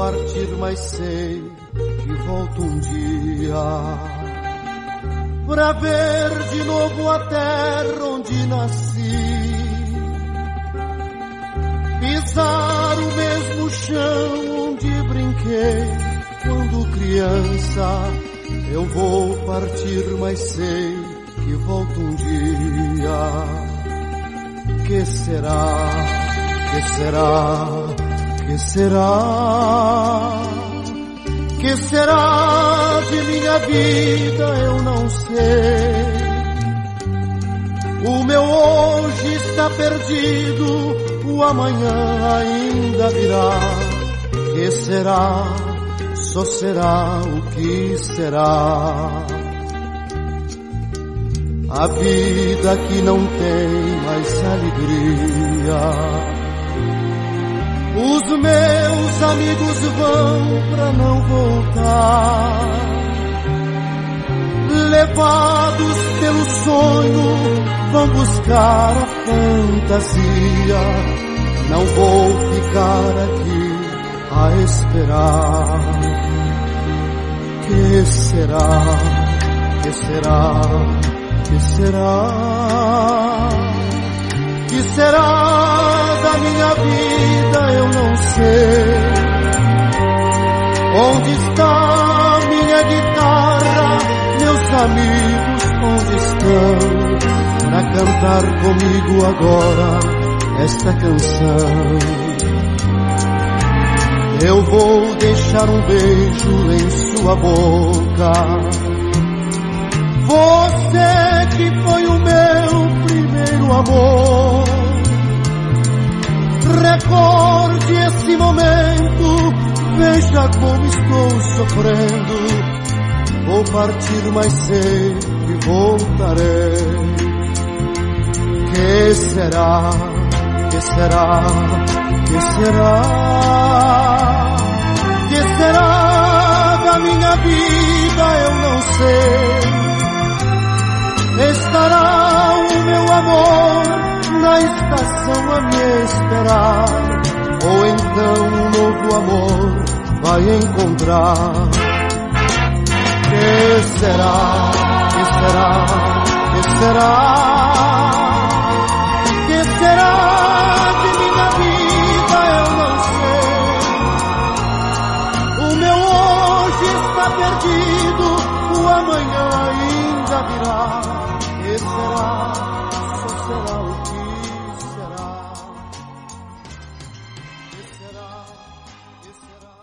partir, mas sei que volto um dia pra ver de novo a terra onde nasci, pisar o mesmo chão onde brinquei quando criança. Eu vou partir, mas sei que volto um dia. Que será? Que será? Que será? Que será de minha vida? Eu não sei. O meu hoje está perdido, o amanhã ainda virá. Que será? Só será o que será. A vida que não tem mais alegria. Os meus amigos vão pra não voltar, levados pelo sonho, vão buscar a fantasia. Não vou ficar aqui a esperar. Que será? Que será? Que será? Que será da minha vida? Eu não sei. Onde está minha guitarra? Meus amigos onde estão? Pra cantar comigo agora esta canção. Eu vou deixar um beijo em sua boca. Você que foi o meu primeiro amor. Recorde esse momento, veja como estou sofrendo. Vou partir, mas sei que voltarei. Que será? Que será? Que será? Que será da minha vida? Eu não sei. Estará o meu amor na estação a me esperar, ou então um novo amor vai encontrar. Que será? Que será? Que será? Que será de minha vida? Eu não sei. O meu hoje está perdido, o amanhã ainda virá. Que será? Só será o que será? Que será? Que será?